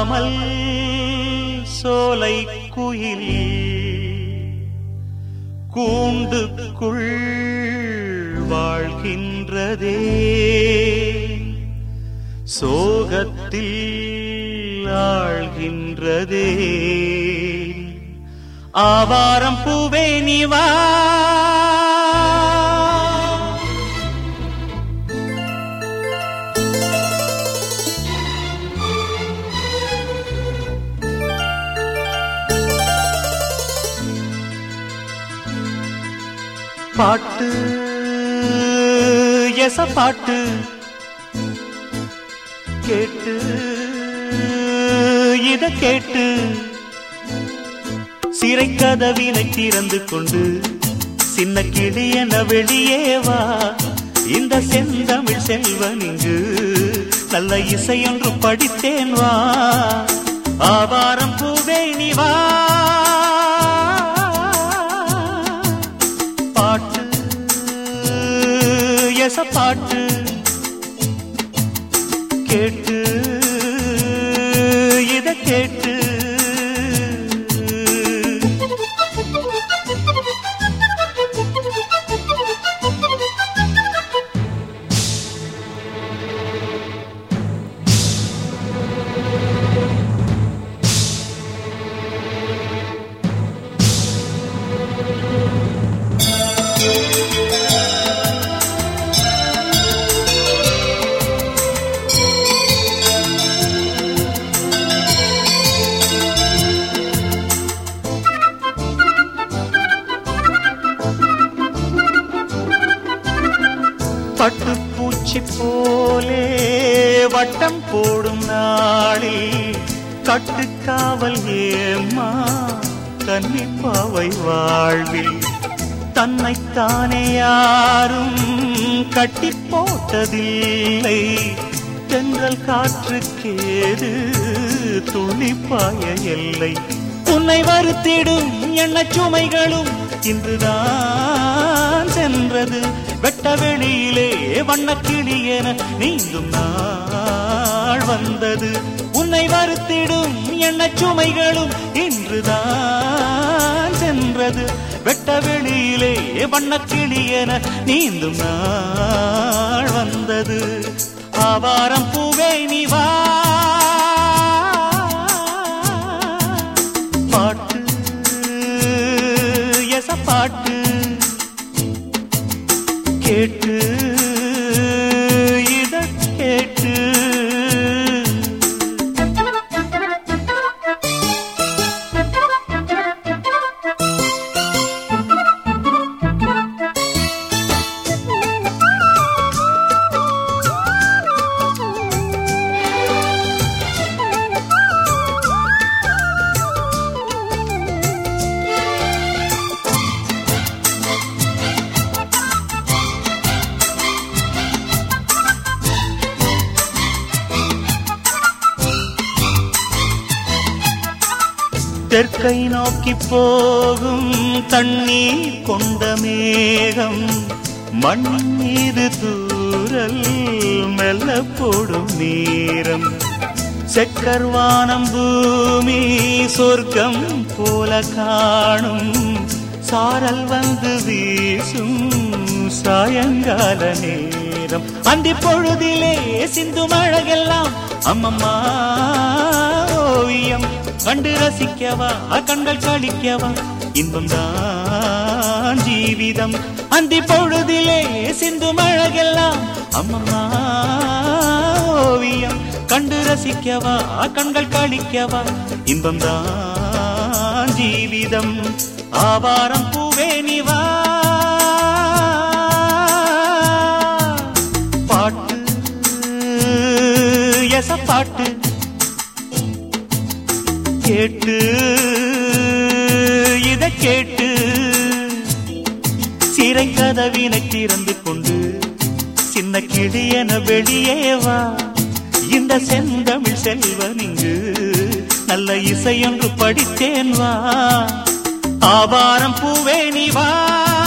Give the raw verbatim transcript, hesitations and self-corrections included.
சொல்லாமல் சோலை குயில் கூண்டுக்குள் வாழ்கின்றதே சோகத்தில் ஆழ்கின்றதே ஆவாரம் பூவே நீ வா பாட்டு எச பாட்டு கேட்டு இத கேட்டு சிறை கதவினை திறந்து கொண்டு சின்ன கிளி என வெளியே வா இந்த செந்தமிழ் செல்வன் இங்கு நல்ல இசையொன்று படித்தேன் வா ஆவாரம் பூவே நீ வா பாட்டு எச பாட்டு கேட்டு இத கேட்டு பட்டுப்பூச்சி போலே வட்டம் போடும் நாளில் கட்டுக்காவல் ஏம்மா கன்னிப்பாவை வாழ்வில் தன்னைத்தானே யாரும் கட்டி போட்டதில்லை தென்றல் காற்றுக்கேது துளிப்பாய எல்லை உன்னை வருத்திடும் எண்ண சுமைகளும் இன்றுதான் சென்றது வெட்ட வெளியிலே வண்ணக்கிளி என நீந்தும் நாள் வந்தது உன்னை வருத்திடும் எண்ண சுமைகளும் இன்றுதான் சென்றது வெட்ட வெளியிலே வண்ணக்கிளி என நீந்தும் நாள் வந்தது ஆவாரம் பூவே நீ வா பாட்டு எச பாட்டு கேட்டு இத கேட்டு தெற்கை நோக்கி போகும் தண்ணீர் கொண்ட மேகம் மண் மீது தூறல் மெல்ல போடும் நேரம் செக்கர்வானம் பூமி சொர்க்கம் போல காணும் சாரல் வந்து வீசும் சாயங்கால நேரம் அந்தி பொழுதிலே சிந்து மழையெல்லாம் அம்மம்மா ஓவியம் கண்டு ரசிக்கவா கண்கள் கழிக்கவா இன்பம் தான் ஜீவிதம் அந்தி பொழுதிலே சிந்து மழையெல்லாம் அம்மம்மா ஓவியம் கண்டு ரசிக்கவா கண்கள் கழிக்கவா இன்பம் தான் ஜீவிதம் ஆவாரம் பூவே நீ வா பாட்டு எச பாட்டு கேட்டு இத கேட்டு சிறை கதவினை திறந்து கொண்டு சின்ன கிளி என வெளியே வா இந்த செந்தமிழ் செல்வன் இங்கு நல்ல இசையொன்று படித்தேன் வா ஆவாரம் பூவே நீ வா